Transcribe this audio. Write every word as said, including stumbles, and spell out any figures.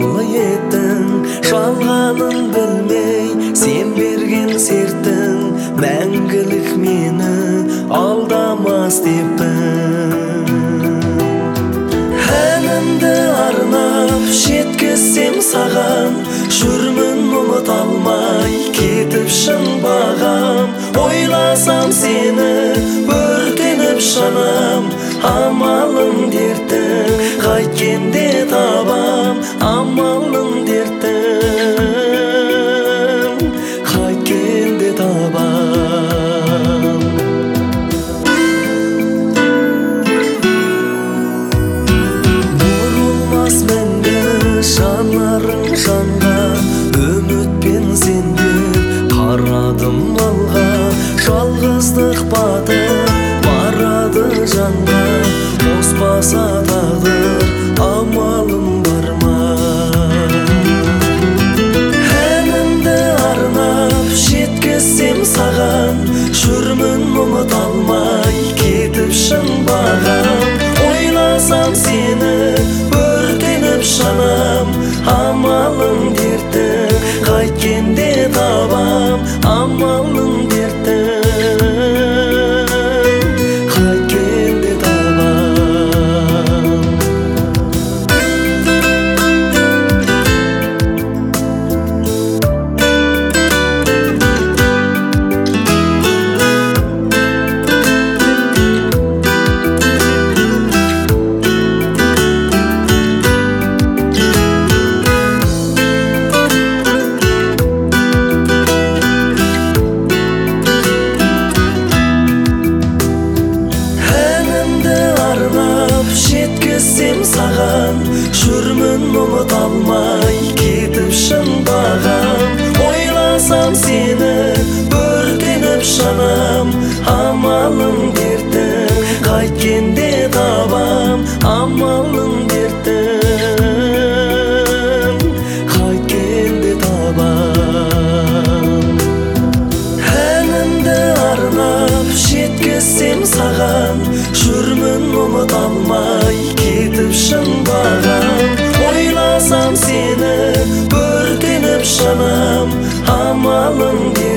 Жаллы еттің жалғанын білмей, сен берген сертің мәңгілік мені алдамас деппін. Әнімді арнап жеткізсем саған, жүрмін ұмыта алмай кетіп шын бағам. Ойласам сені өртеніп жанам, амалың дертің қайткенде табам. Амалың дертің қайткенде табам. Бұрылмас мәңгі жанарың жанға, үмітпен сендер қарадым алға. Жалғыздық батып барады жанға, қоспаса тағдыр амалым бар ма? Әнімді арнап жеткізсем саған, жүрмін ұмыта алмай кетіп шын бағам. Ойласам сені өртеніп жанам, амалың дертің қайткенде табам. Амалың дертің қайткенде табам. Жеткізсем саған, жүрмін ұмыта алмай кетіп шын бағам. Ойласам сені өртеніп жанам, амалың дертің қайткенде табам. Амалың дертің қайткенде табам. Әнімді арнап жеткізсем саған, жүрмін ұмыта алмай кетіп шын бағам. Ойласам сені өртеніп жанам, амалың дертің